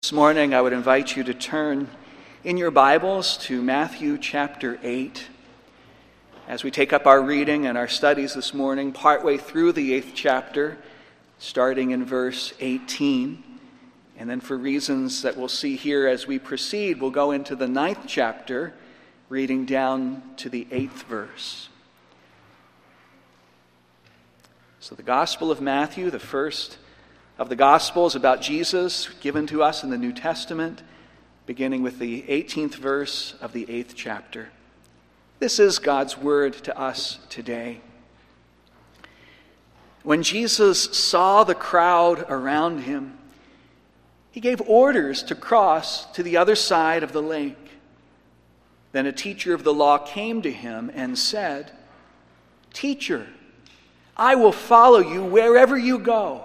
This morning, I would invite you to turn in your Bibles to Matthew chapter 8. As we take up our reading and our studies this morning, partway through the 8th chapter, starting in verse 18. And then for reasons that we'll see here as we proceed, we'll go into the 9th chapter, reading down to the 8th verse. So the Gospel of Matthew, the first of the Gospels about Jesus given to us in the New Testament, beginning with the 18th verse of the 8th chapter. This is God's word to us today. When Jesus saw the crowd around him, he gave orders to cross to the other side of the lake. Then a teacher of the law came to him and said, "Teacher, I will follow you wherever you go."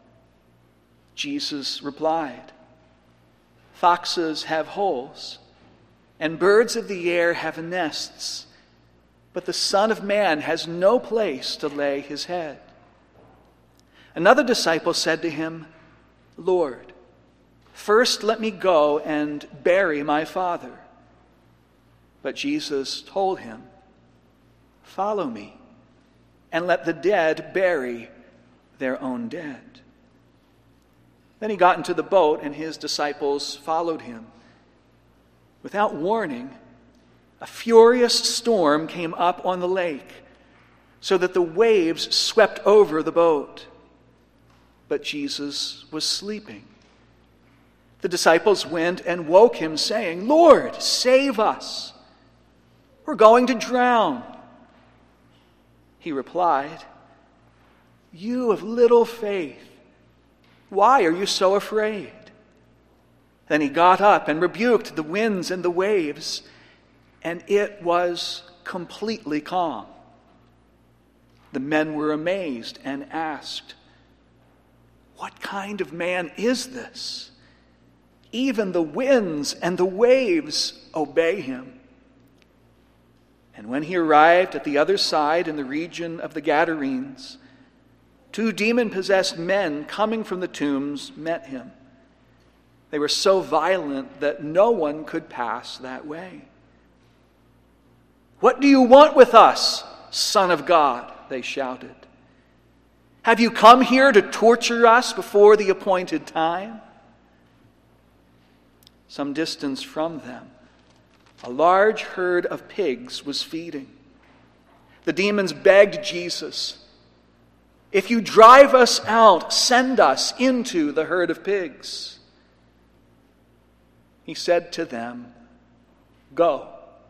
Jesus replied, "Foxes have holes, and birds of the air have nests, but the Son of Man has no place to lay his head." Another disciple said to him, "Lord, first let me go and bury my father." But Jesus told him, "Follow me, and let the dead bury their own dead." Then he got into the boat, and his disciples followed him. Without warning, a furious storm came up on the lake, so that the waves swept over the boat. But Jesus was sleeping. The disciples went and woke him, saying, "Lord, save us! We're going to drown." He replied, "You of little faith, why are you so afraid?" Then he got up and rebuked the winds and the waves, and it was completely calm. The men were amazed and asked, "What kind of man is this? Even the winds and the waves obey him." And when he arrived at the other side in the region of the Gadarenes, 2 demon-possessed men coming from the tombs met him. They were so violent that no one could pass that way. "What do you want with us, Son of God?" they shouted. "Have you come here to torture us before the appointed time?" Some distance from them, a large herd of pigs was feeding. The demons begged Jesus, "If you drive us out, send us into the herd of pigs." He said to them, "Go."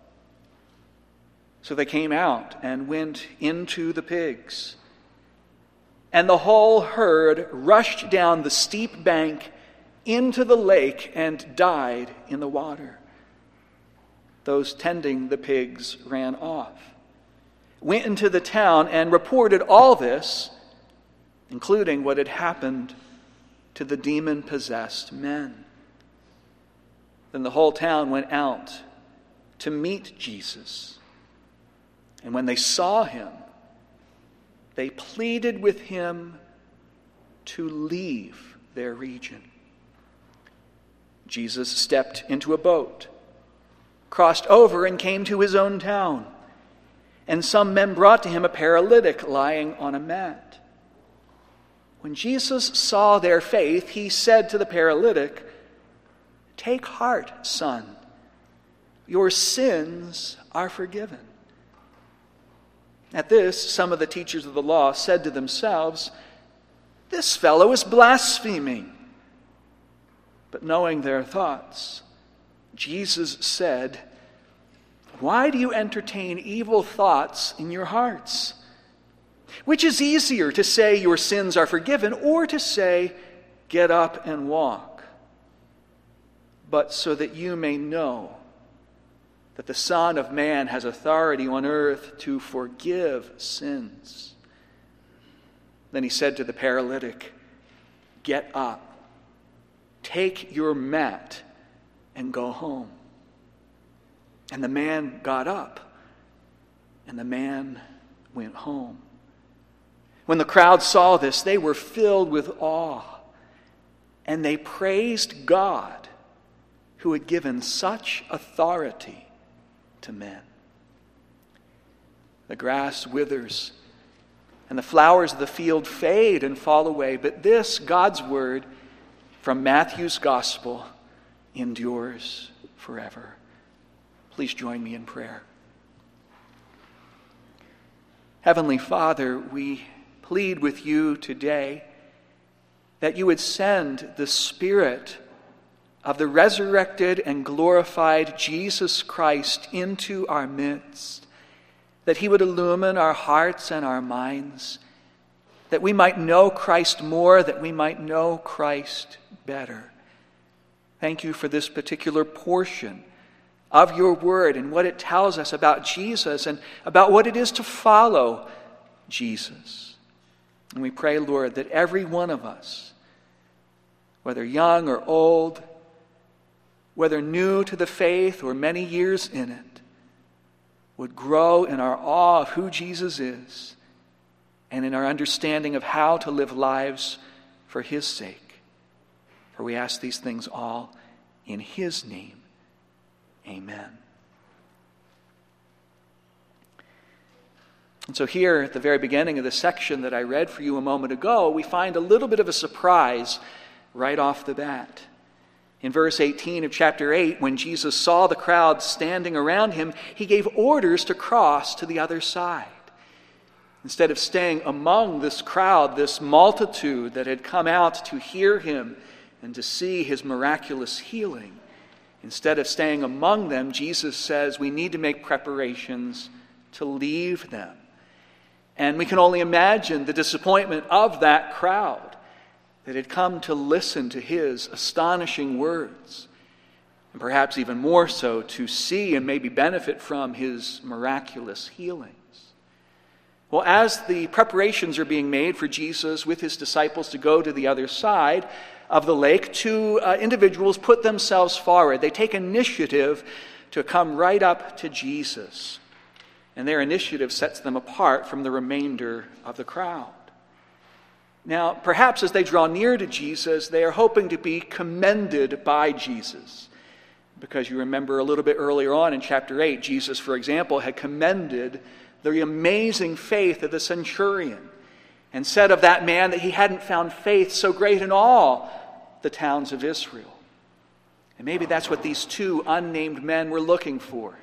So they came out and went into the pigs. And the whole herd rushed down the steep bank into the lake and died in the water. Those tending the pigs ran off, went into the town, and reported all this, including what had happened to the demon-possessed men. Then the whole town went out to meet Jesus. And when they saw him, they pleaded with him to leave their region. Jesus stepped into a boat, crossed over, and came to his own town. And some men brought to him a paralytic lying on a mat. When Jesus saw their faith, he said to the paralytic, "Take heart, son. Your sins are forgiven." At this, some of the teachers of the law said to themselves, "This fellow is blaspheming." But knowing their thoughts, Jesus said, "Why do you entertain evil thoughts in your hearts? Which is easier, to say your sins are forgiven, or to say, get up and walk? But so that you may know that the Son of Man has authority on earth to forgive sins." Then he said to the paralytic, "Get up, take your mat, and go home." And the man got up, and the man went home. When the crowd saw this, they were filled with awe and they praised God who had given such authority to men. The grass withers, and the flowers of the field fade and fall away, but this, God's word from Matthew's gospel, endures forever. Please join me in prayer. Heavenly Father, we plead with you today that you would send the Spirit of the resurrected and glorified Jesus Christ into our midst, that he would illumine our hearts and our minds, that we might know Christ more, that we might know Christ better. Thank you for this particular portion of your word and what it tells us about Jesus and about what it is to follow Jesus. And we pray, Lord, that every one of us, whether young or old, whether new to the faith or many years in it, would grow in our awe of who Jesus is and in our understanding of how to live lives for his sake. For we ask these things all in his name. Amen. And so here at the very beginning of the section that I read for you a moment ago, we find a little bit of a surprise right off the bat. In verse 18 of chapter 8, when Jesus saw the crowd standing around him, he gave orders to cross to the other side. Instead of staying among this crowd, this multitude that had come out to hear him and to see his miraculous healing, instead of staying among them, Jesus says we need to make preparations to leave them. And we can only imagine the disappointment of that crowd that had come to listen to his astonishing words, and perhaps even more so to see and maybe benefit from his miraculous healings. Well, as the preparations are being made for Jesus with his disciples to go to the other side of the lake, two individuals put themselves forward. They take initiative to come right up to Jesus, and their initiative sets them apart from the remainder of the crowd. Now, perhaps as they draw near to Jesus, they are hoping to be commended by Jesus. Because you remember a little bit earlier on in chapter 8, Jesus, for example, had commended the amazing faith of the centurion and said of that man that he hadn't found faith so great in all the towns of Israel. And maybe that's what these two unnamed men were looking for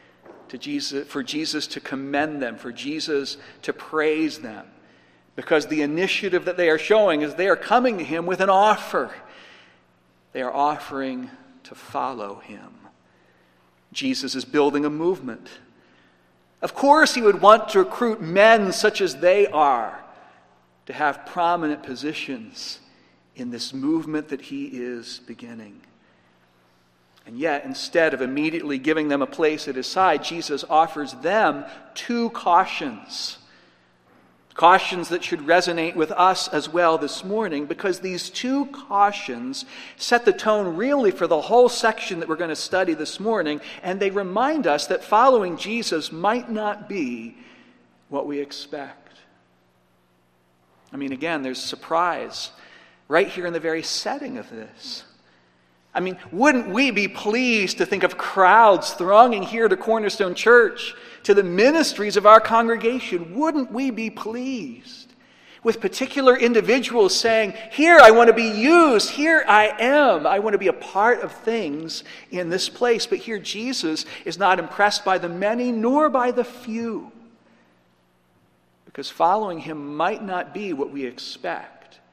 Jesus to commend them, for Jesus to praise them. Because the initiative that they are showing is they are coming to him with an offer. They are offering to follow him. Jesus is building a movement. Of course, he would want to recruit men such as they are to have prominent positions in this movement that he is beginning. And yet, instead of immediately giving them a place at his side, Jesus offers them two cautions. Cautions that should resonate with us as well this morning, because these two cautions set the tone really for the whole section that we're going to study this morning, and they remind us that following Jesus might not be what we expect. I mean, again, there's surprise right here in the very setting of this. I mean, wouldn't we be pleased to think of crowds thronging here to Cornerstone Church, to the ministries of our congregation? Wouldn't we be pleased with particular individuals saying, here I want to be used, here I am, I want to be a part of things in this place. But here Jesus is not impressed by the many nor by the few, because following him might not be what we expect.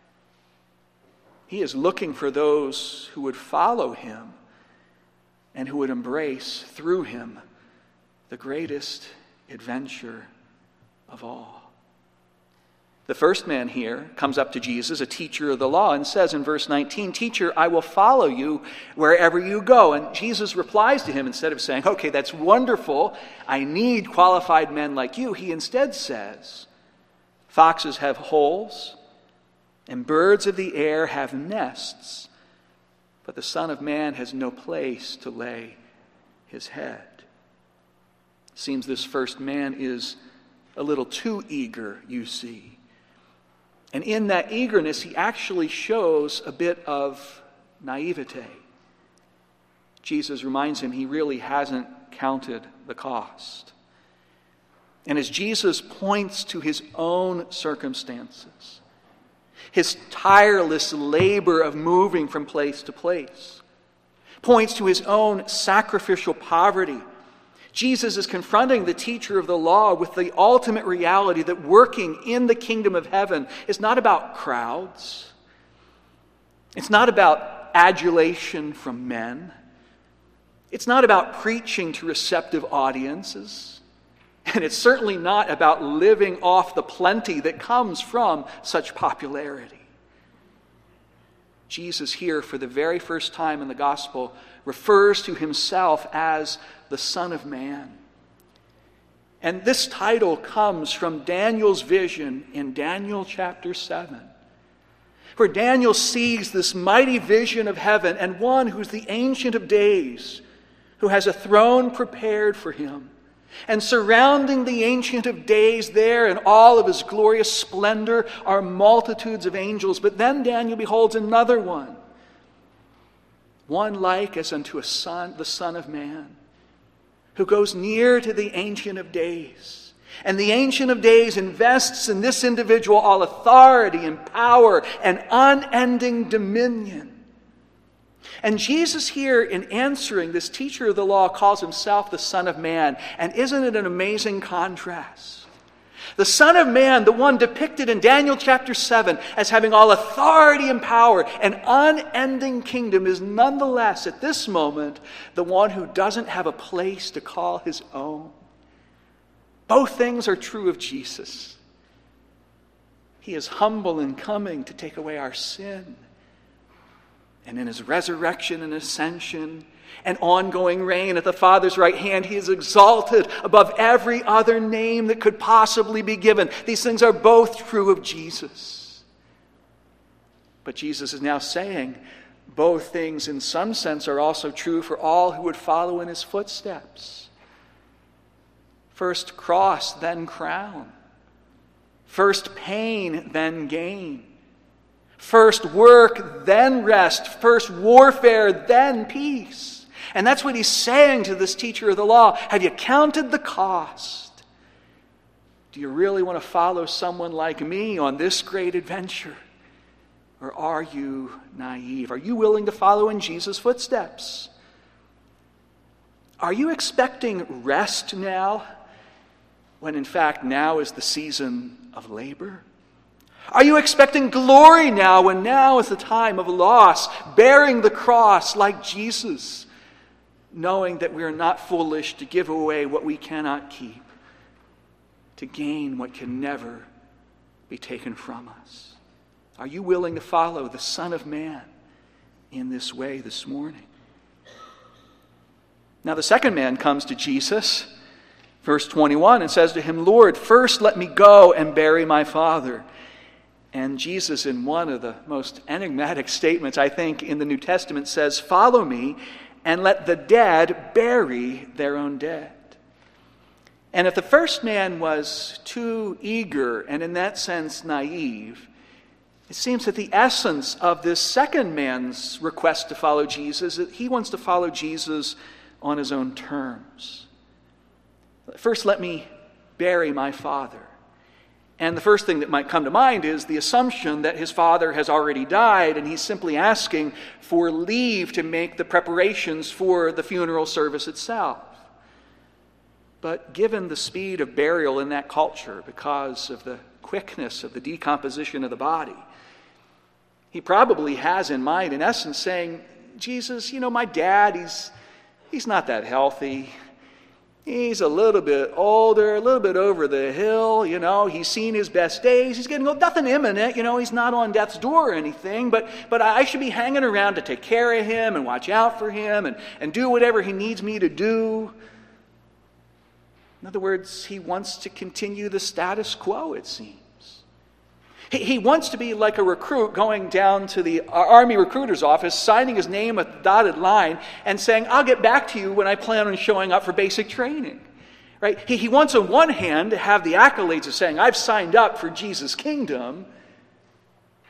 He is looking for those who would follow him and who would embrace through him the greatest adventure of all. The first man here comes up to Jesus, a teacher of the law, and says in verse 19, "Teacher, I will follow you wherever you go." And Jesus replies to him, instead of saying, "Okay, that's wonderful, I need qualified men like you," he instead says, "Foxes have holes, and birds of the air have nests, but the Son of Man has no place to lay his head." It seems this first man is a little too eager, you see. And in that eagerness, he actually shows a bit of naivete. Jesus reminds him he really hasn't counted the cost. And as Jesus points to his own circumstances, his tireless labor of moving from place to place, points to his own sacrificial poverty, Jesus is confronting the teacher of the law with the ultimate reality that working in the kingdom of heaven is not about crowds. It's not about adulation from men. It's not about preaching to receptive audiences. And it's certainly not about living off the plenty that comes from such popularity. Jesus here, for the very first time in the gospel, refers to himself as the Son of Man. And this title comes from Daniel's vision in Daniel chapter 7, where Daniel sees this mighty vision of heaven and one who's the Ancient of Days, who has a throne prepared for him. And surrounding the Ancient of Days there in all of his glorious splendor are multitudes of angels. But then Daniel beholds another one like as unto the Son of Man, who goes near to the Ancient of Days. And the Ancient of Days invests in this individual all authority and power and unending dominion. And Jesus here, in answering this teacher of the law, calls himself the Son of Man. And isn't it an amazing contrast? The Son of Man, the one depicted in Daniel chapter 7 as having all authority and power and unending kingdom, is nonetheless, at this moment, the one who doesn't have a place to call his own. Both things are true of Jesus. He is humble in coming to take away our sin. And in his resurrection and ascension and ongoing reign at the Father's right hand, he is exalted above every other name that could possibly be given. These things are both true of Jesus. But Jesus is now saying both things in some sense are also true for all who would follow in his footsteps. First cross, then crown. First pain, then gain. First work, then rest. First warfare, then peace. And that's what he's saying to this teacher of the law. Have you counted the cost? Do you really want to follow someone like me on this great adventure? Or are you naive? Are you willing to follow in Jesus' footsteps? Are you expecting rest now, when in fact now is the season of labor? Are you expecting glory now, when now is the time of loss, bearing the cross like Jesus, knowing that we are not foolish to give away what we cannot keep, to gain what can never be taken from us? Are you willing to follow the Son of Man in this way this morning? Now the second man comes to Jesus, verse 21, and says to him, "Lord, first let me go and bury my father." And Jesus, in one of the most enigmatic statements, I think, in the New Testament, says, "Follow me and let the dead bury their own dead." And if the first man was too eager and in that sense naive, it seems that the essence of this second man's request to follow Jesus is that he wants to follow Jesus on his own terms. First, let me bury my father. And the first thing that might come to mind is the assumption that his father has already died and he's simply asking for leave to make the preparations for the funeral service itself. But given the speed of burial in that culture, because of the quickness of the decomposition of the body, he probably has in mind, in essence, saying, "Jesus, my dad, he's not that healthy. He's a little bit older, a little bit over the hill, he's seen his best days. He's getting old, nothing imminent, he's not on death's door or anything, but I should be hanging around to take care of him and watch out for him and do whatever he needs me to do." In other words, he wants to continue the status quo, it seems. He wants to be like a recruit going down to the Army recruiter's office, signing his name with the dotted line, and saying, "I'll get back to you when I plan on showing up for basic training." Right? He wants on one hand to have the accolades of saying, "I've signed up for Jesus' kingdom,"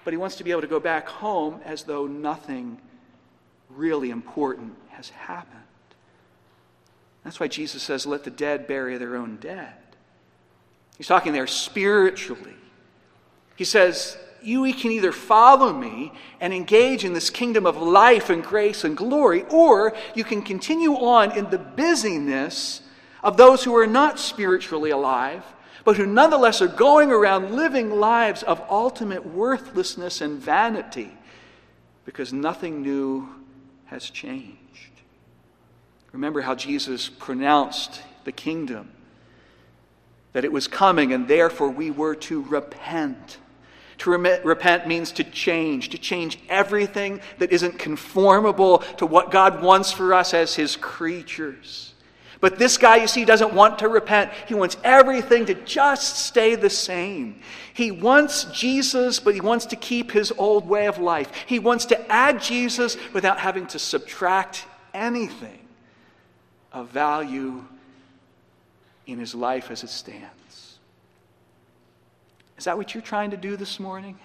but he wants to be able to go back home as though nothing really important has happened. That's why Jesus says, let the dead bury their own dead. He's talking there spiritually. He says, you can either follow me and engage in this kingdom of life and grace and glory, or you can continue on in the busyness of those who are not spiritually alive, but who nonetheless are going around living lives of ultimate worthlessness and vanity because nothing new has changed. Remember how Jesus pronounced the kingdom, that it was coming and therefore we were to repent. To repent means to change everything that isn't conformable to what God wants for us as his creatures. But this guy, you see, doesn't want to repent. He wants everything to just stay the same. He wants Jesus, but he wants to keep his old way of life. He wants to add Jesus without having to subtract anything of value in his life as it stands. Is that what you're trying to do this morning?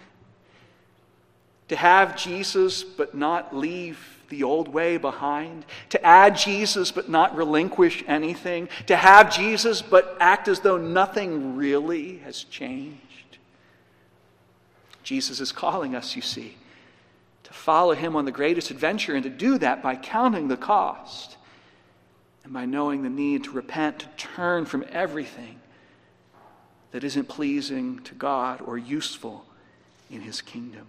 To have Jesus but not leave the old way behind? To add Jesus but not relinquish anything? To have Jesus but act as though nothing really has changed? Jesus is calling us, you see, to follow him on the greatest adventure, and to do that by counting the cost and by knowing the need to repent, to turn from everything that isn't pleasing to God or useful in his kingdom.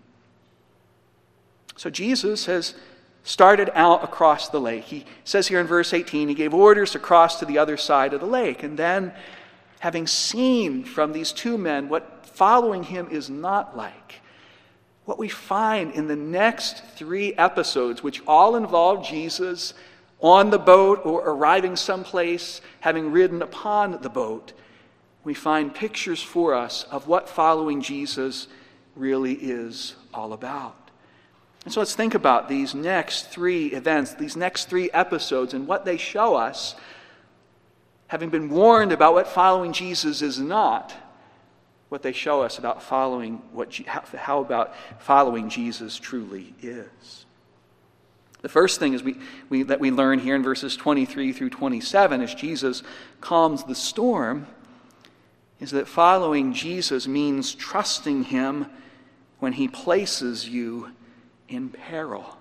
So Jesus has started out across the lake. He says here in verse 18, he gave orders to cross to the other side of the lake. And then, having seen from these two men what following him is not like, what we find in the next 3 episodes, which all involve Jesus on the boat or arriving someplace, having ridden upon the boat, we find pictures for us of what following Jesus really is all about. And so let's think about these next 3 events, these next 3 episodes, and what they show us, having been warned about what following Jesus is not, what they show us about how about following Jesus truly is. The first thing is that we learn here in verses 23 through 27, as Jesus calms the storm, is that following Jesus means trusting him when he places you in peril.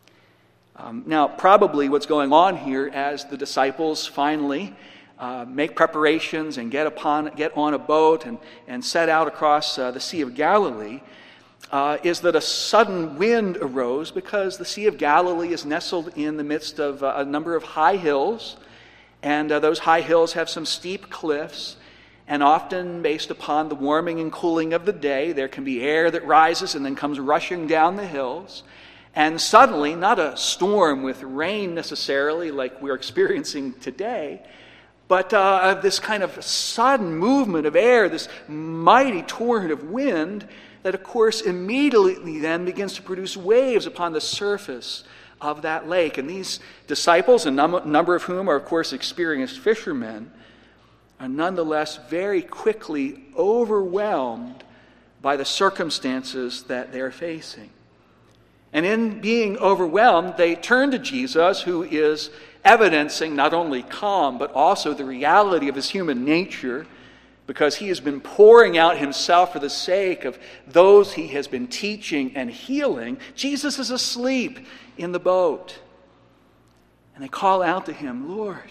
Now, probably what's going on here as the disciples finally make preparations and get on a boat and set out across the Sea of Galilee is that a sudden wind arose, because the Sea of Galilee is nestled in the midst of a number of high hills, and those high hills have some steep cliffs. And often, based upon the warming and cooling of the day, there can be air that rises and then comes rushing down the hills. And suddenly, not a storm with rain necessarily like we're experiencing today, but this kind of sudden movement of air, this mighty torrent of wind that, of course, immediately then begins to produce waves upon the surface of that lake. And these disciples, a number of whom are, of course, experienced fishermen, are nonetheless very quickly overwhelmed by the circumstances that they're facing. And in being overwhelmed, they turn to Jesus, who is evidencing not only calm, but also the reality of his human nature, because he has been pouring out himself for the sake of those he has been teaching and healing. Jesus is asleep in the boat. And they call out to him, Lord,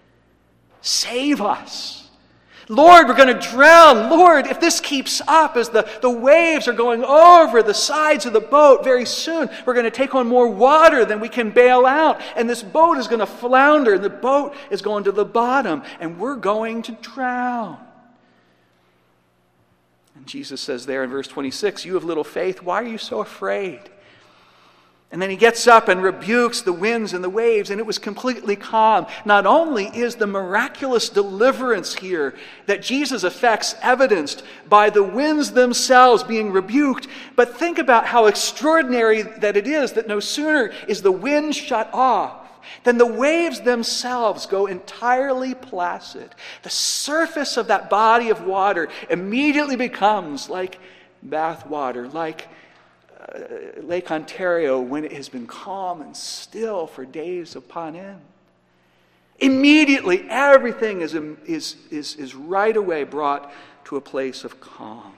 save us. Lord, we're going to drown. Lord, if this keeps up as the waves are going over the sides of the boat, very soon we're going to take on more water than we can bail out. And this boat is going to flounder, and the boat is going to the bottom, and we're going to drown. And Jesus says there in verse 26, you have little faith, why are you so afraid? And then he gets up and rebukes the winds and the waves, and it was completely calm. Not only is the miraculous deliverance here that Jesus effects evidenced by the winds themselves being rebuked, but think about how extraordinary that it is that no sooner is the wind shut off than the waves themselves go entirely placid. The surface of that body of water immediately becomes like bath water, like Lake Ontario when it has been calm and still for days upon end. Immediately, everything is right away brought to a place of calm.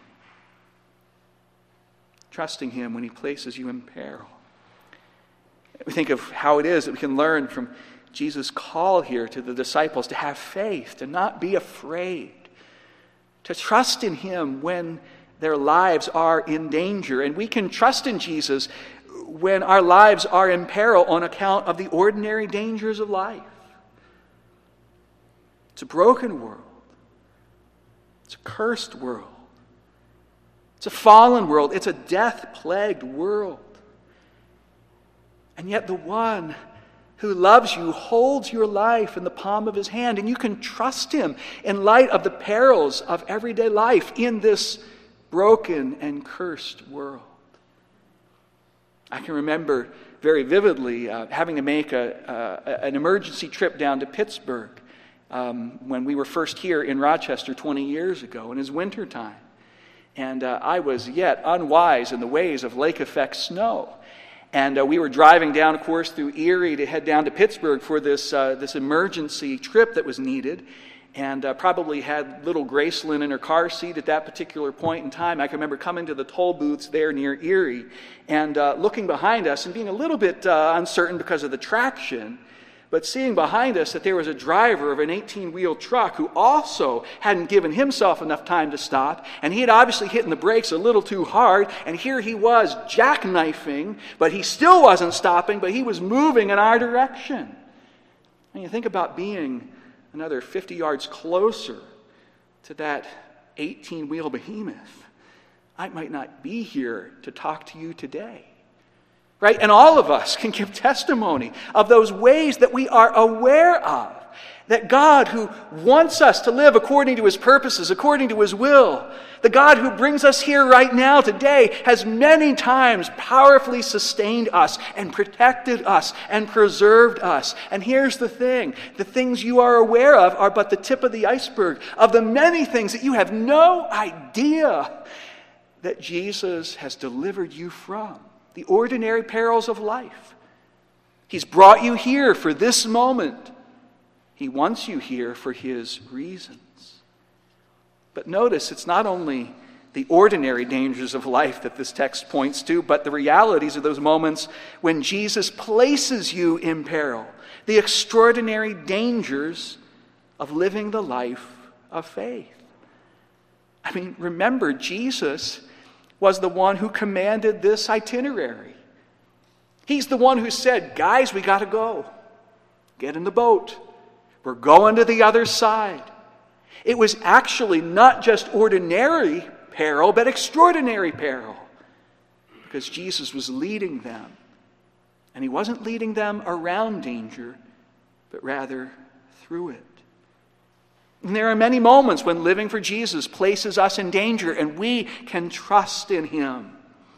Trusting Him when He places you in peril. We think of how it is that we can learn from Jesus' call here to the disciples to have faith, to not be afraid, to trust in Him when their lives are in danger. And we can trust in Jesus when our lives are in peril on account of the ordinary dangers of life. It's a broken world. It's a cursed world. It's a fallen world. It's a death-plagued world. And yet the one who loves you holds your life in the palm of His hand, and you can trust Him in light of the perils of everyday life in this broken and cursed world. I can remember very vividly having to make an emergency trip down to Pittsburgh when we were first here in Rochester 20 years ago, and it was wintertime. And I was yet unwise in the ways of lake-effect snow. And we were driving down, of course, through Erie to head down to Pittsburgh for this emergency trip that was needed. And probably had little Gracelyn in her car seat at that particular point in time. I can remember coming to the toll booths there near Erie and looking behind us and being a little bit uncertain because of the traction, but seeing behind us that there was a driver of an 18-wheel truck who also hadn't given himself enough time to stop, and he had obviously hit the brakes a little too hard, and here he was jackknifing, but he still wasn't stopping, but he was moving in our direction. And you think about being another 50 yards closer to that 18-wheel behemoth. I might not be here to talk to you today. Right? And all of us can give testimony of those ways that we are aware of. That God who wants us to live according to His purposes, according to His will, the God who brings us here right now today has many times powerfully sustained us and protected us and preserved us. And here's the things you are aware of are but the tip of the iceberg of the many things that you have no idea that Jesus has delivered you from. The ordinary perils of life. He's brought you here for this moment. He wants you here for His reasons. But notice, it's not only the ordinary dangers of life that this text points to, but the realities of those moments when Jesus places you in peril. The extraordinary dangers of living the life of faith. I mean, remember, Jesus was the one who commanded this itinerary. He's the one who said, guys, we got to go. Get in the boat. We're going to the other side. It was actually not just ordinary peril, but extraordinary peril. Because Jesus was leading them. And He wasn't leading them around danger, but rather through it. And there are many moments when living for Jesus places us in danger, and we can trust in Him.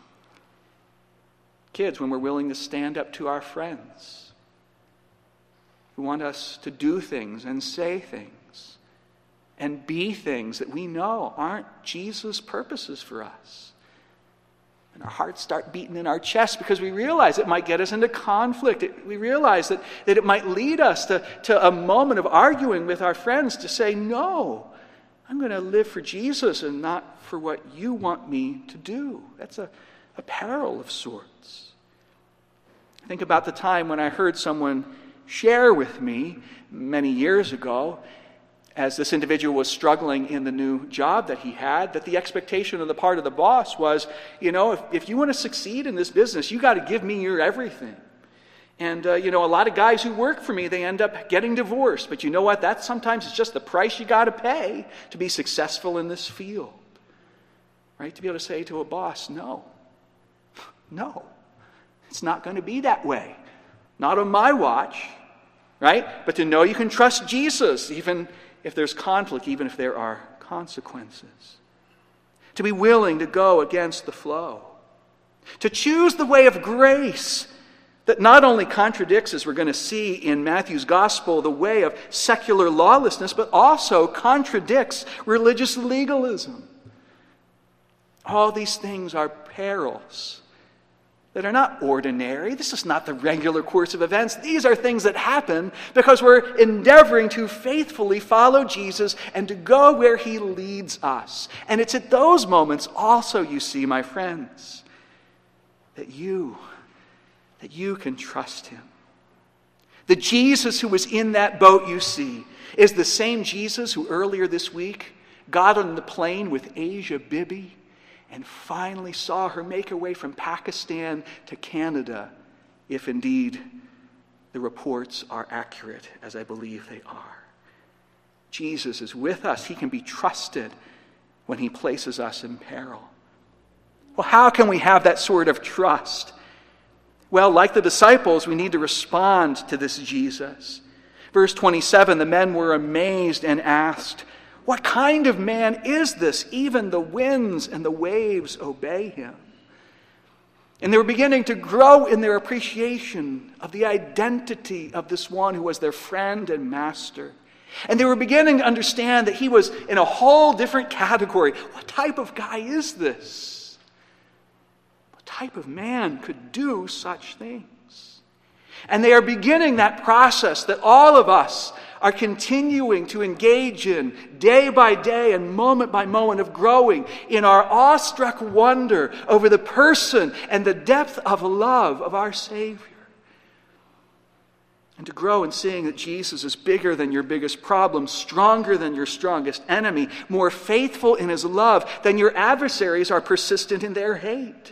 Kids, when we're willing to stand up to our friends who want us to do things and say things and be things that we know aren't Jesus' purposes for us. And our hearts start beating in our chest because we realize it might get us into conflict. We realize that it might lead us to a moment of arguing with our friends to say, no, I'm going to live for Jesus and not for what you want me to do. That's a peril of sorts. Think about the time when I heard someone share with me many years ago, as this individual was struggling in the new job that he had, that the expectation on the part of the boss was, if you want to succeed in this business, you got to give me your everything. And, a lot of guys who work for me, they end up getting divorced. But you know what? That sometimes is just the price you got to pay to be successful in this field. Right? To be able to say to a boss, no, it's not going to be that way. Not on my watch. Right? But to know you can trust Jesus, even if there's conflict, even if there are consequences. To be willing to go against the flow. To choose the way of grace that not only contradicts, as we're going to see in Matthew's gospel, the way of secular lawlessness, but also contradicts religious legalism. All these things are perils that are not ordinary. This is not the regular course of events. These are things that happen because we're endeavoring to faithfully follow Jesus and to go where he leads us. And it's at those moments also, you see, my friends, that you can trust him. The Jesus who was in that boat, you see, is the same Jesus who earlier this week got on the plane with Asia Bibi and finally saw her make her way from Pakistan to Canada, if indeed the reports are accurate, as I believe they are. Jesus is with us. He can be trusted when he places us in peril. Well, how can we have that sort of trust? Well, like the disciples, we need to respond to this Jesus. Verse 27, the men were amazed and asked, "What kind of man is this? Even the winds and the waves obey him." And they were beginning to grow in their appreciation of the identity of this one who was their friend and master. And they were beginning to understand that he was in a whole different category. What type of guy is this? What type of man could do such things? And they are beginning that process that all of us are continuing to engage in day by day and moment by moment of growing in our awestruck wonder over the person and the depth of love of our Savior. And to grow in seeing that Jesus is bigger than your biggest problem, stronger than your strongest enemy, more faithful in his love than your adversaries are persistent in their hate.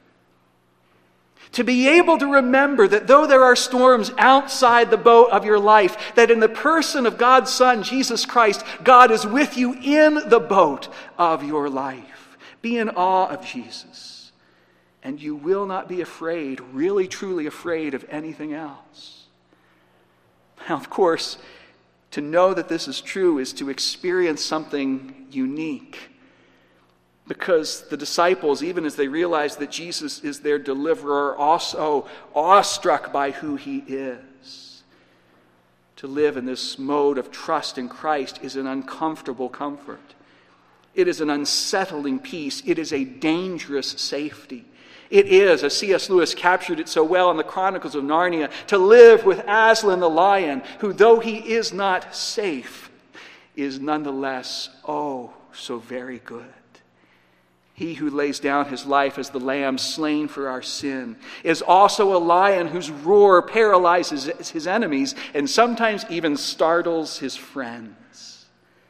To be able to remember that though there are storms outside the boat of your life, that in the person of God's Son, Jesus Christ, God is with you in the boat of your life. Be in awe of Jesus, and you will not be afraid, really truly afraid of anything else. Now, of course, to know that this is true is to experience something unique. Because the disciples, even as they realized that Jesus is their deliverer, are also awestruck by who he is. To live in this mode of trust in Christ is an uncomfortable comfort. It is an unsettling peace. It is a dangerous safety. It is, as C.S. Lewis captured it so well in the Chronicles of Narnia, to live with Aslan the lion, who, though he is not safe, is nonetheless, oh, so very good. He who lays down his life as the lamb slain for our sin is also a lion whose roar paralyzes his enemies and sometimes even startles his friends.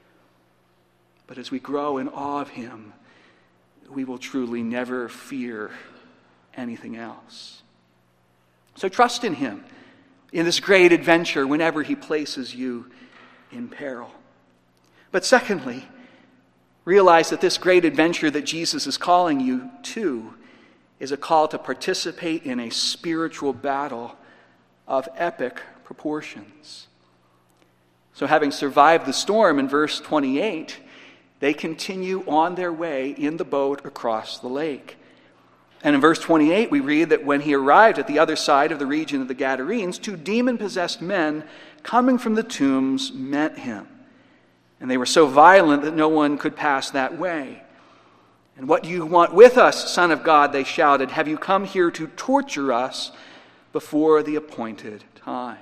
But as we grow in awe of him, we will truly never fear anything else. So trust in him in this great adventure whenever he places you in peril. But secondly, realize that this great adventure that Jesus is calling you to is a call to participate in a spiritual battle of epic proportions. So having survived the storm in verse 28, they continue on their way in the boat across the lake. And in verse 28, we read that when he arrived at the other side of the region of the Gadarenes, 2 demon-possessed men coming from the tombs met him. And they were so violent that no one could pass that way. "And what do you want with us, Son of God?" they shouted. "Have you come here to torture us before the appointed time?"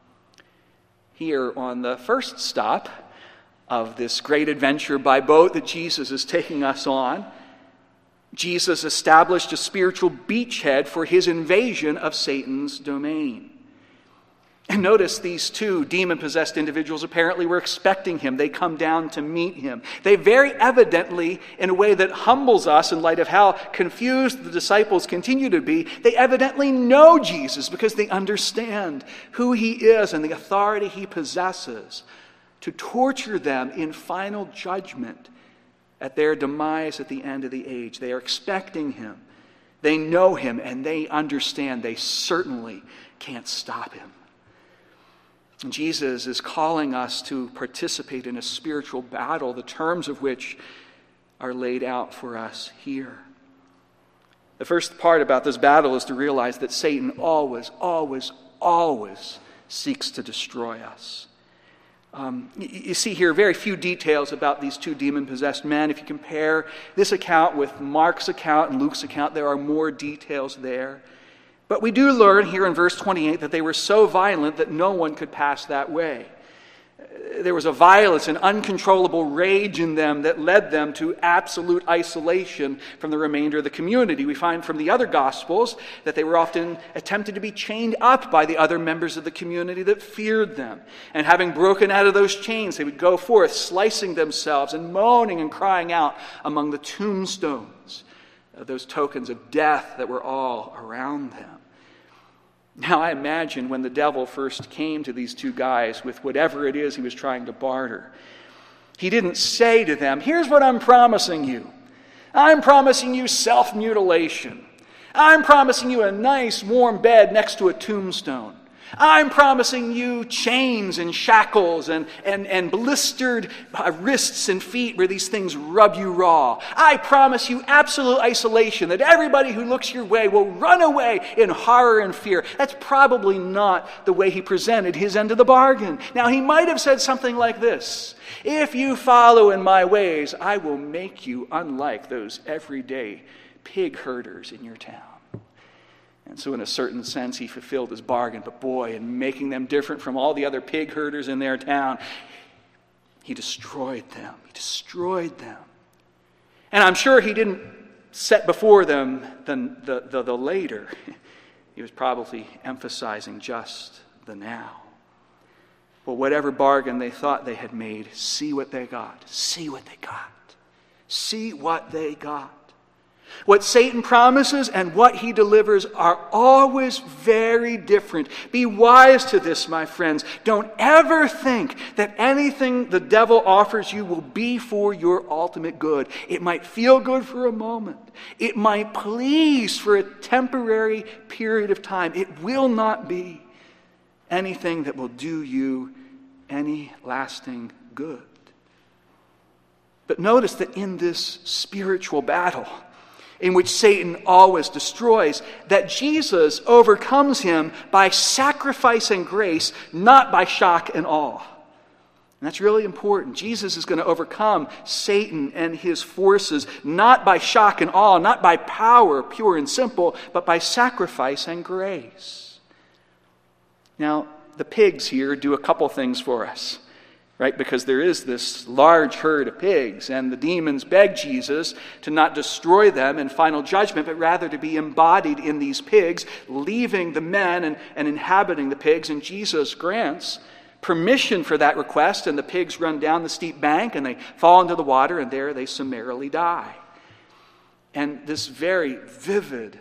Here on the first stop of this great adventure by boat that Jesus is taking us on, Jesus established a spiritual beachhead for his invasion of Satan's domain. And notice these 2 demon-possessed individuals apparently were expecting him. They come down to meet him. They very evidently, in a way that humbles us in light of how confused the disciples continue to be, they evidently know Jesus because they understand who he is and the authority he possesses to torture them in final judgment at their demise at the end of the age. They are expecting him. They know him, and they understand they certainly can't stop him. And Jesus is calling us to participate in a spiritual battle, the terms of which are laid out for us here. The first part about this battle is to realize that Satan always seeks to destroy us. You see here very few details about these 2 demon-possessed men. If you compare this account with Mark's account and Luke's account, there are more details there. But we do learn here in verse 28 that they were so violent that no one could pass that way. There was a violence and uncontrollable rage in them that led them to absolute isolation from the remainder of the community. We find from the other Gospels that they were often attempted to be chained up by the other members of the community that feared them. And having broken out of those chains, they would go forth, slicing themselves and moaning and crying out among the tombstones, those tokens of death that were all around them. Now, I imagine when the devil first came to these two guys with whatever it is he was trying to barter, he didn't say to them, here's what I'm promising you. I'm promising you self-mutilation. I'm promising you a nice warm bed next to a tombstone. I'm promising you chains and shackles and blistered wrists and feet where these things rub you raw. I promise you absolute isolation, that everybody who looks your way will run away in horror and fear. That's probably not the way he presented his end of the bargain. Now, he might have said something like this: if you follow in my ways, I will make you unlike those everyday pig herders in your town. And so in a certain sense, he fulfilled his bargain. But boy, in making them different from all the other pig herders in their town, he destroyed them. He destroyed them. And I'm sure he didn't set before them the later. He was probably emphasizing just the now. But whatever bargain they thought they had made, see what they got. See what they got. See what they got. What Satan promises and what he delivers are always very different. Be wise to this, my friends. Don't ever think that anything the devil offers you will be for your ultimate good. It might feel good for a moment. It might please for a temporary period of time. It will not be anything that will do you any lasting good. But notice that in this spiritual battle, in which Satan always destroys, that Jesus overcomes him by sacrifice and grace, not by shock and awe. And that's really important. Jesus is going to overcome Satan and his forces, not by shock and awe, not by power, pure and simple, but by sacrifice and grace. Now, the pigs here do a couple things for us. Right? Because there is this large herd of pigs, and the demons beg Jesus to not destroy them in final judgment, but rather to be embodied in these pigs, leaving the men and inhabiting the pigs. And Jesus grants permission for that request, and the pigs run down the steep bank, and they fall into the water, and there they summarily die. And this very vivid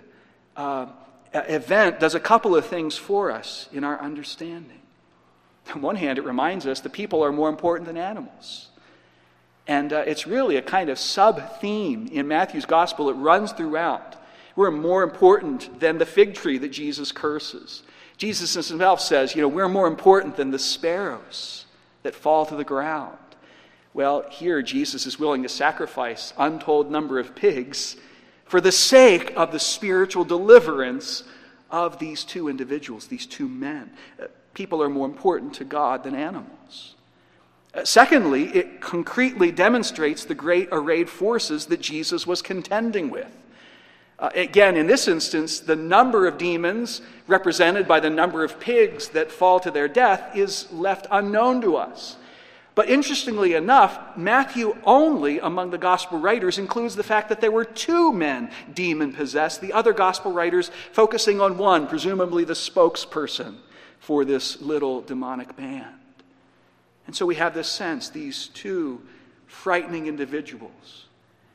event does a couple of things for us in our understanding. On one hand, it reminds us that people are more important than animals. And it's really a kind of sub-theme in Matthew's gospel. It runs throughout. We're more important than the fig tree that Jesus curses. Jesus himself says, we're more important than the sparrows that fall to the ground. Well, here Jesus is willing to sacrifice untold number of pigs for the sake of the spiritual deliverance of these two individuals, these two men. People are more important to God than animals. Secondly, it concretely demonstrates the great arrayed forces that Jesus was contending with. Again, in this instance, the number of demons represented by the number of pigs that fall to their death is left unknown to us. But interestingly enough, Matthew only among the gospel writers includes the fact that there were two men demon-possessed, the other gospel writers focusing on one, presumably the spokesperson for this little demonic band. And so we have this sense, these two frightening individuals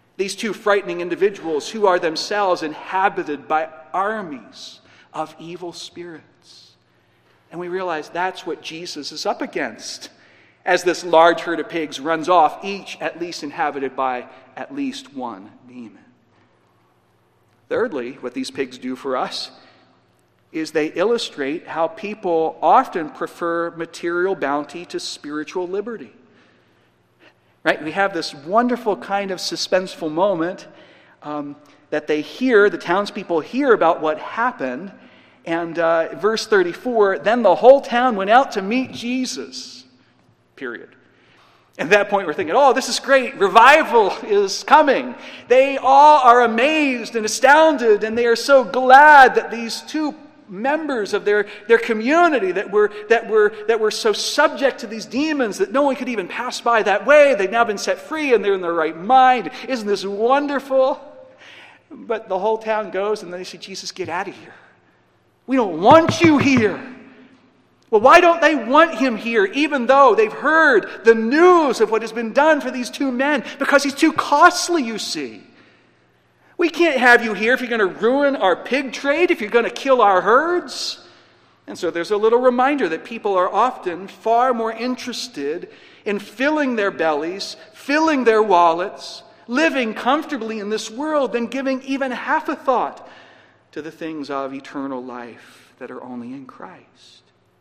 who are themselves inhabited by armies of evil spirits. And we realize that's what Jesus is up against as this large herd of pigs runs off, each at least inhabited by at least one demon. Thirdly, what these pigs do for us is they illustrate how people often prefer material bounty to spiritual liberty. Right? We have this wonderful kind of suspenseful moment that the townspeople hear about what happened. And verse 34, then the whole town went out to meet Jesus. Period. At that point, we're thinking, oh, this is great. Revival is coming. They all are amazed and astounded, and they are so glad that these two members of their community that were so subject to these demons that no one could even pass by that way, they've now been set free and they're in their right mind. Isn't this wonderful? But the whole town goes, and then they say, Jesus, get out of here. We don't want you here. Well, why don't they want him here, even though they've heard the news of what has been done for these two men? Because he's too costly, you see. We can't have you here if you're going to ruin our pig trade, if you're going to kill our herds. And so there's a little reminder that people are often far more interested in filling their bellies, filling their wallets, living comfortably in this world than giving even half a thought to the things of eternal life that are only in Christ.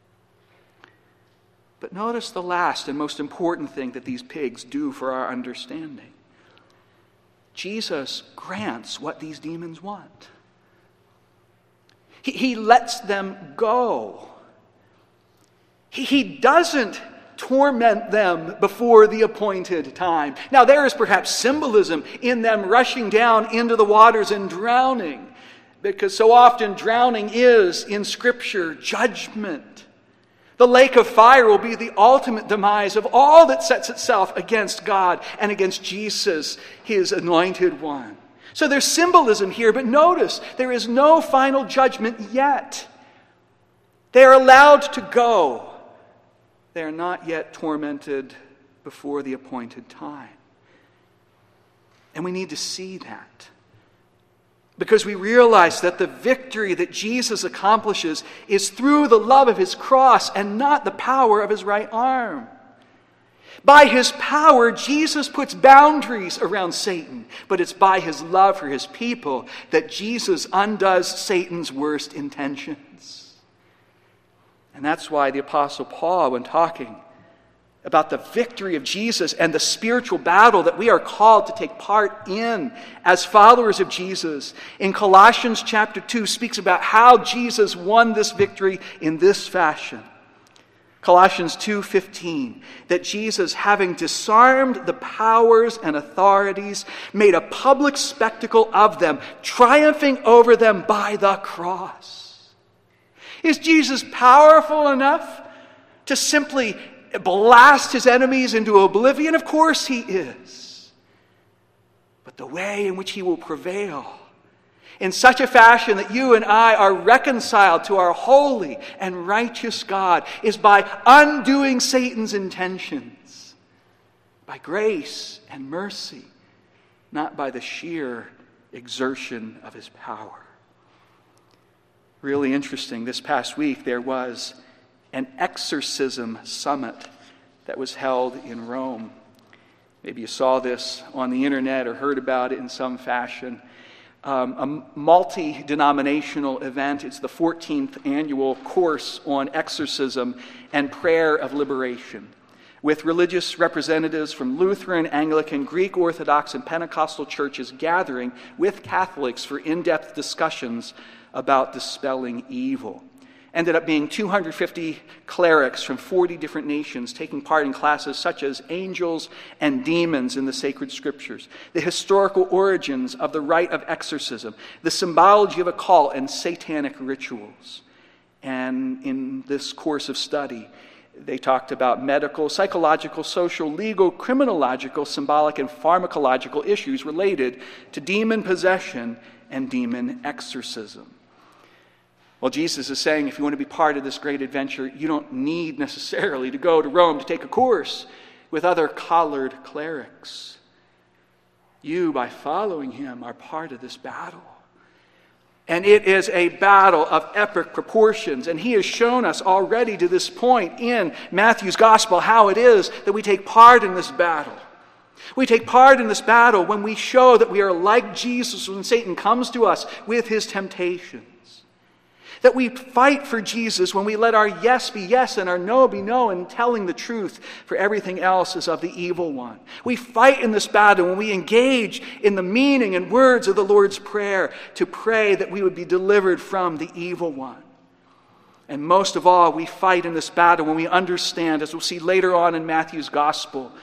But notice the last and most important thing that these pigs do for our understanding. Jesus grants what these demons want. He lets them go. He doesn't torment them before the appointed time. Now, there is perhaps symbolism in them rushing down into the waters and drowning, because so often drowning is, in Scripture, judgment. The lake of fire will be the ultimate demise of all that sets itself against God and against Jesus, his anointed one. So there's symbolism here, but notice there is no final judgment yet. They are allowed to go. They are not yet tormented before the appointed time. And we need to see that, because we realize that the victory that Jesus accomplishes is through the love of his cross and not the power of his right arm. By his power, Jesus puts boundaries around Satan, but it's by his love for his people that Jesus undoes Satan's worst intentions. And that's why the Apostle Paul, when talking about the victory of Jesus and the spiritual battle that we are called to take part in as followers of Jesus, in Colossians chapter 2 speaks about how Jesus won this victory in this fashion. Colossians 2:15, that Jesus, having disarmed the powers and authorities, made a public spectacle of them, triumphing over them by the cross. Is Jesus powerful enough to simply blast his enemies into oblivion? Of course he is. But the way in which he will prevail in such a fashion that you and I are reconciled to our holy and righteous God is by undoing Satan's intentions, by grace and mercy, not by the sheer exertion of his power. Really interesting, this past week there was an exorcism summit that was held in Rome. Maybe you saw this on the internet or heard about it in some fashion. A multi-denominational event. It's the 14th annual course on exorcism and prayer of liberation, with religious representatives from Lutheran, Anglican, Greek Orthodox, and Pentecostal churches gathering with Catholics for in-depth discussions about dispelling evil. Ended up being 250 clerics from 40 different nations taking part in classes such as angels and demons in the sacred scriptures, the historical origins of the rite of exorcism, the symbology of occult and satanic rituals. And in this course of study, they talked about medical, psychological, social, legal, criminological, symbolic, and pharmacological issues related to demon possession and demon exorcism. Well, Jesus is saying if you want to be part of this great adventure, you don't need necessarily to go to Rome to take a course with other collared clerics. You, by following him, are part of this battle. And it is a battle of epic proportions. And he has shown us already to this point in Matthew's gospel how it is that we take part in this battle. We take part in this battle when we show that we are like Jesus when Satan comes to us with his temptations. That we fight for Jesus when we let our yes be yes and our no be no, and telling the truth, for everything else is of the evil one. We fight in this battle when we engage in the meaning and words of the Lord's Prayer to pray that we would be delivered from the evil one. And most of all, we fight in this battle when we understand, as we'll see later on in Matthew's gospel,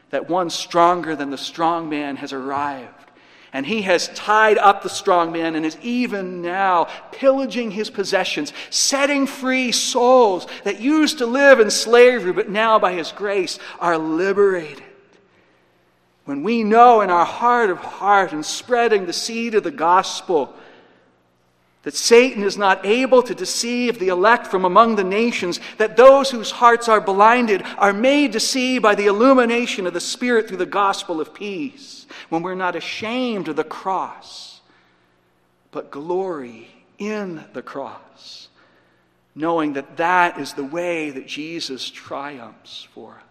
that one stronger than the strong man has arrived. And he has tied up the strong man and is even now pillaging his possessions, setting free souls that used to live in slavery, but now by his grace are liberated. When we know in our heart of heart and spreading the seed of the gospel that Satan is not able to deceive the elect from among the nations, that those whose hearts are blinded are made to see by the illumination of the Spirit through the gospel of peace, when we're not ashamed of the cross, but glory in the cross, knowing that that is the way that Jesus triumphs for us.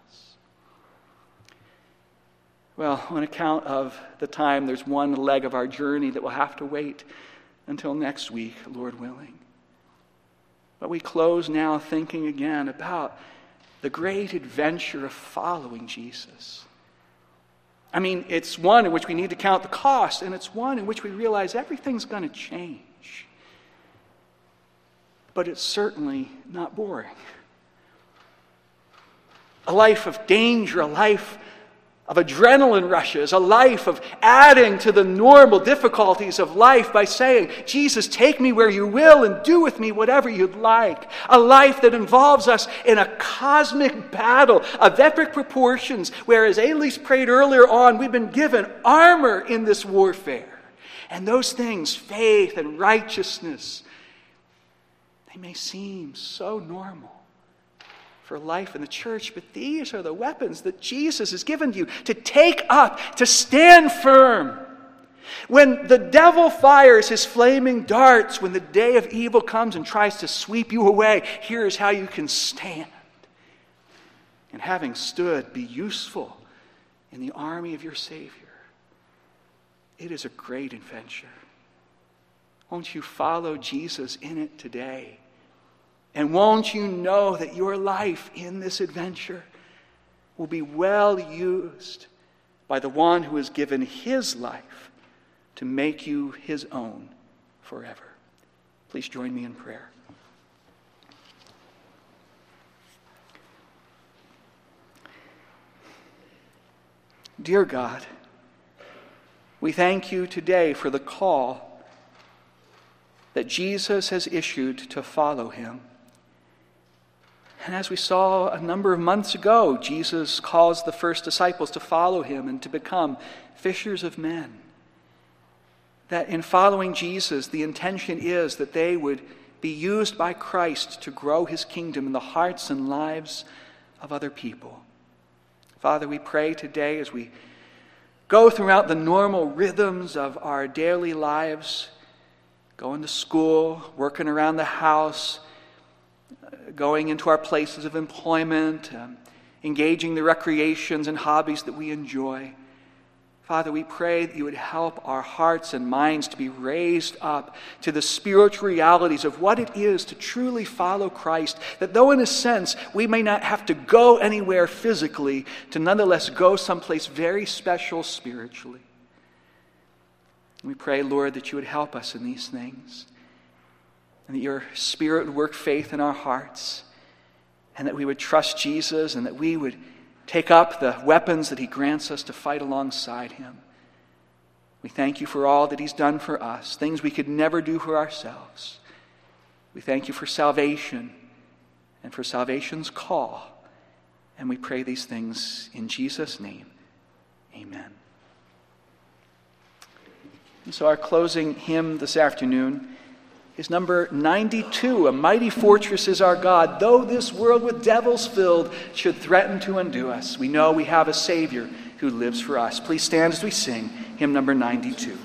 Well, on account of the time, there's one leg of our journey that will have to wait until next week, Lord willing. But we close now thinking again about the great adventure of following Jesus. I mean, it's one in which we need to count the cost, and it's one in which we realize everything's going to change. But it's certainly not boring. A life of danger, a life of adrenaline rushes, a life of adding to the normal difficulties of life by saying, Jesus, take me where you will and do with me whatever you'd like. A life that involves us in a cosmic battle of epic proportions, where, as Elise prayed earlier on, we've been given armor in this warfare. And those things, faith and righteousness, they may seem so normal for life in the church, but these are the weapons that Jesus has given you to take up, to stand firm. When the devil fires his flaming darts, when the day of evil comes and tries to sweep you away, here's how you can stand. And having stood, be useful in the army of your Savior. It is a great adventure. Won't you follow Jesus in it today? And won't you know that your life in this adventure will be well used by the one who has given his life to make you his own forever? Please join me in prayer. Dear God, we thank you today for the call that Jesus has issued to follow him. And as we saw a number of months ago, Jesus calls the first disciples to follow him and to become fishers of men. That in following Jesus, the intention is that they would be used by Christ to grow his kingdom in the hearts and lives of other people. Father, we pray today as we go throughout the normal rhythms of our daily lives, going to school, working around the house, going into our places of employment, engaging the recreations and hobbies that we enjoy. Father, we pray that you would help our hearts and minds to be raised up to the spiritual realities of what it is to truly follow Christ, that though in a sense we may not have to go anywhere physically, to nonetheless go someplace very special spiritually. We pray, Lord, that you would help us in these things, and that your Spirit would work faith in our hearts, and that we would trust Jesus, and that we would take up the weapons that he grants us to fight alongside him. We thank you for all that he's done for us, things we could never do for ourselves. We thank you for salvation and for salvation's call, and we pray these things in Jesus' name. Amen. And so our closing hymn this afternoon is number 92, A Mighty Fortress is Our God. Though this world with devils filled should threaten to undo us, we know we have a Savior who lives for us. Please stand as we sing hymn number 92.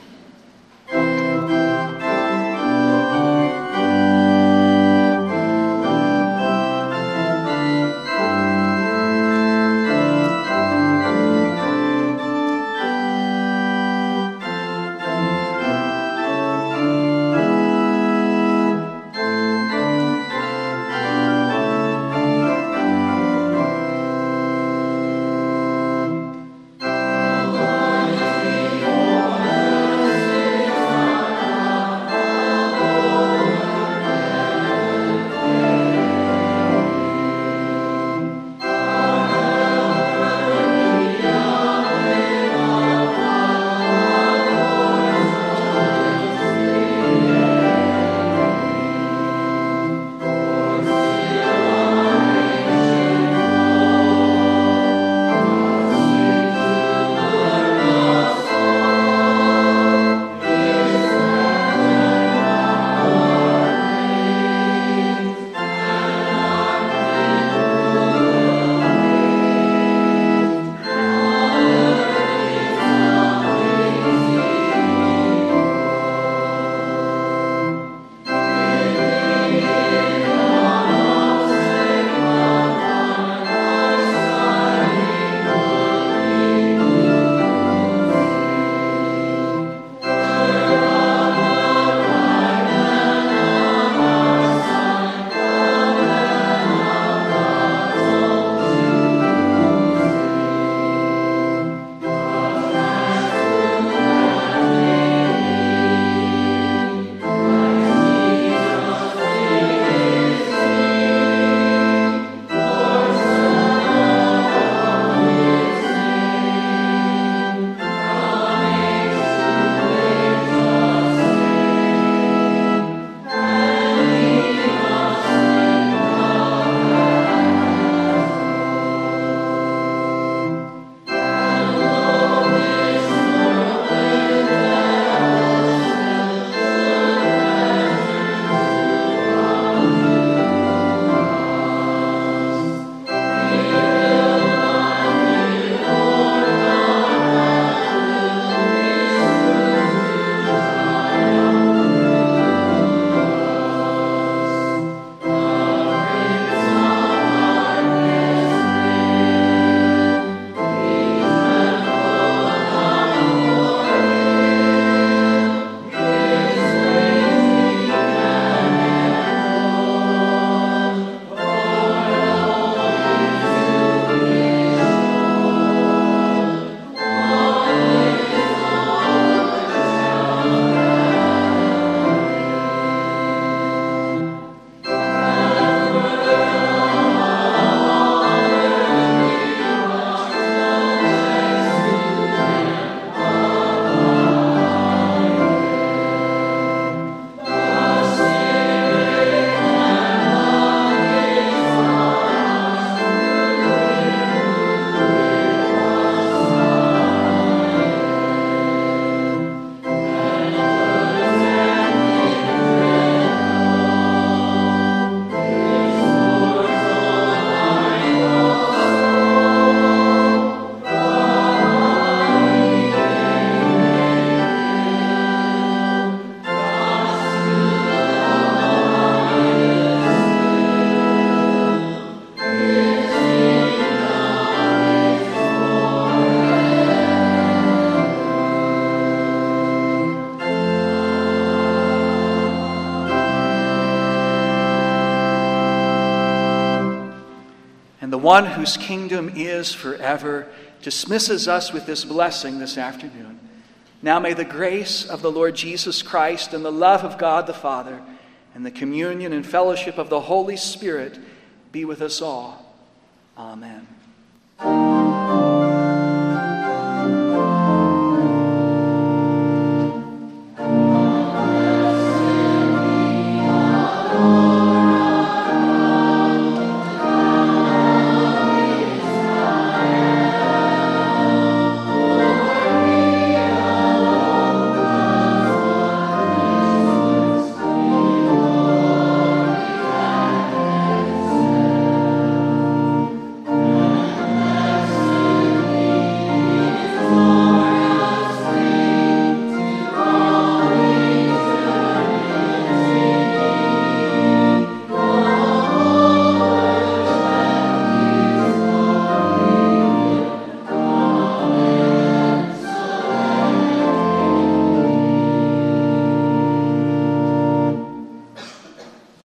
And the one whose kingdom is forever dismisses us with this blessing this afternoon. Now may the grace of the Lord Jesus Christ and the love of God the Father and the communion and fellowship of the Holy Spirit be with us all. Amen.